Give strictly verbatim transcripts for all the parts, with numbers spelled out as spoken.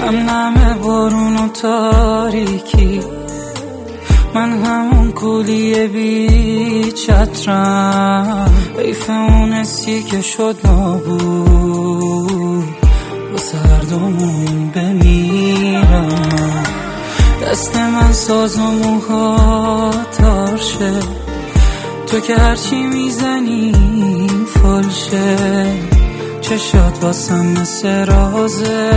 نم نم بارون و تاریکی، من همون کولی بی چترم، حیف اون حسی که شد نابود، با سردمون بمیرم. دست من ساز و موها تارشه، تو که هرچی میزنی فالشه، چشات واسم مثل رازه،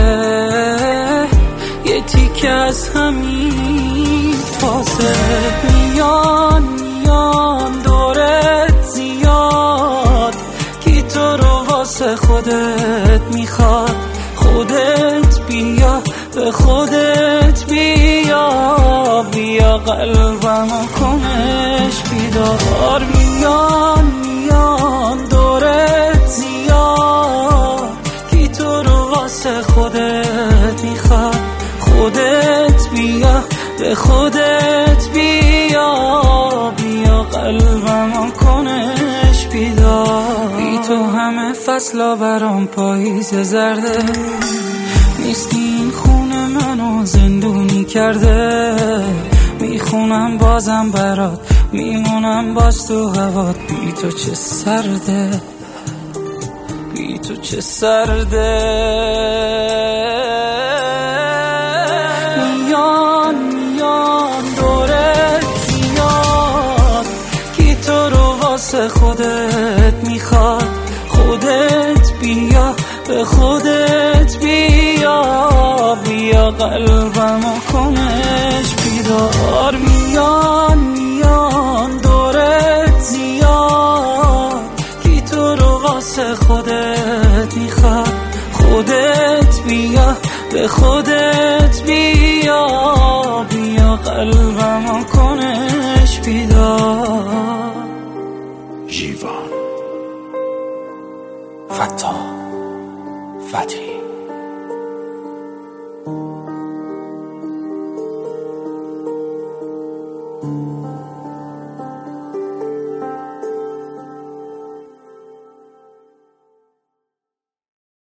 یه تیکه از همین پاسه. میان میان دورت زیاد، کی تو رو واسه خودت میخواد، خودت بیا به خودت بیا، بیا قلبمو کنش بیدار. میان میان دورت زیاد، کی تو رو واسه خودت میخواد، خودت بیا به خودت بیا، بیا قلبمو کنش بیدار. بی تو همه فصلا برام پاییز زرده، نیستی این خونه منو زندونی کرده، میخونم بازم برات، میمونم باز تو هوات. بی تو چه سرده، بی تو چه سرده. میان میان دورت زیاد، کی تو رو واسه خودت میخواد، خودت بیا به خودت بیا، بیا قلبمو کنش بیدار. میان میان دورت زیاد، کی تو رو واسه خودت میخواد، خودت بیا به خودت بیا، بیا قلبمو کنش بیدار. جیوان فتا فتحی